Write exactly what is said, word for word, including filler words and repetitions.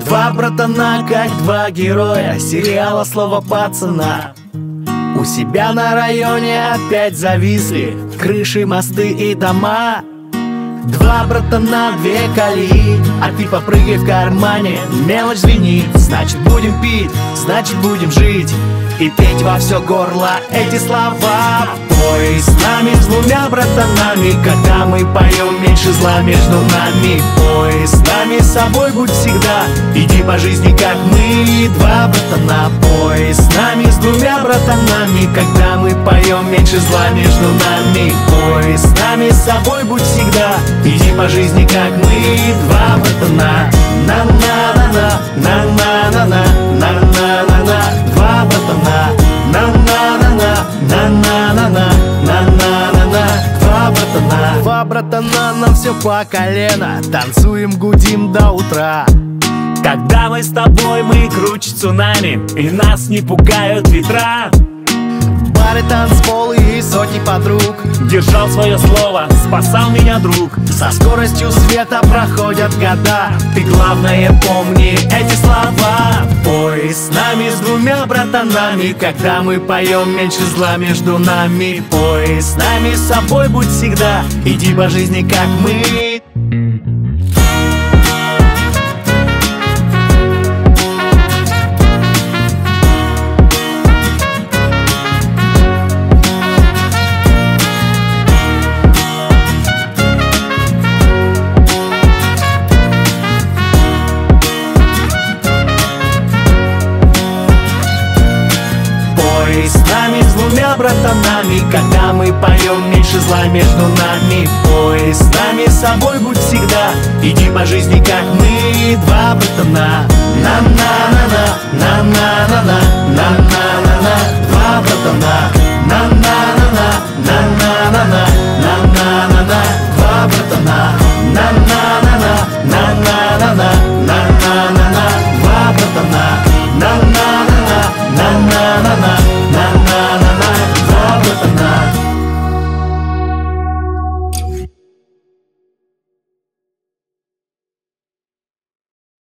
Два братана, как два героя сериала «Слово пацана». У себя на районе опять зависли крыши, мосты и дома. Два братана, две колеи, а ты попрыгай в кармане. Мелочь звенит, значит будем пить, значит будем жить и петь во все горло эти слова. Пой с нами, с двумя братанами, когда мы поем, меньше зла между нами. Пой с нами, с собой будь всегда, иди по жизни, как мы. Два братана, пой с нами, с двумя братанами, когда мы поем, меньше зла между нами. Пой с нами, с собой будь всегда, иди по жизни, как мы. Два братана, на-на-на-на, на-на-на-на, на-на-на-на. Два братана, на-на-на-на, на-на-на-на, на-на-на-на. Два братана, два братана, нам все по колено, танцуем, гудим до утра. Когда мы с тобой, мы круче цунами, и нас не пугают ветра. Бары, танцполы и сотни подруг. Держал свое слово, спасал меня друг. Со скоростью света проходят года, ты главное помни эти слова. Пой с нами, с двумя братанами, когда мы поем, меньше зла между нами. Пой с нами, с собой будь всегда, иди по жизни, как мы. Пой с нами, с двумя братанами, когда мы поем, меньше зла между нами. Пой с нами, с собой будь всегда, иди по жизни, как мы. Два братана, на-на-на-на, на-на-на-на, на-на-на-на. Два братана.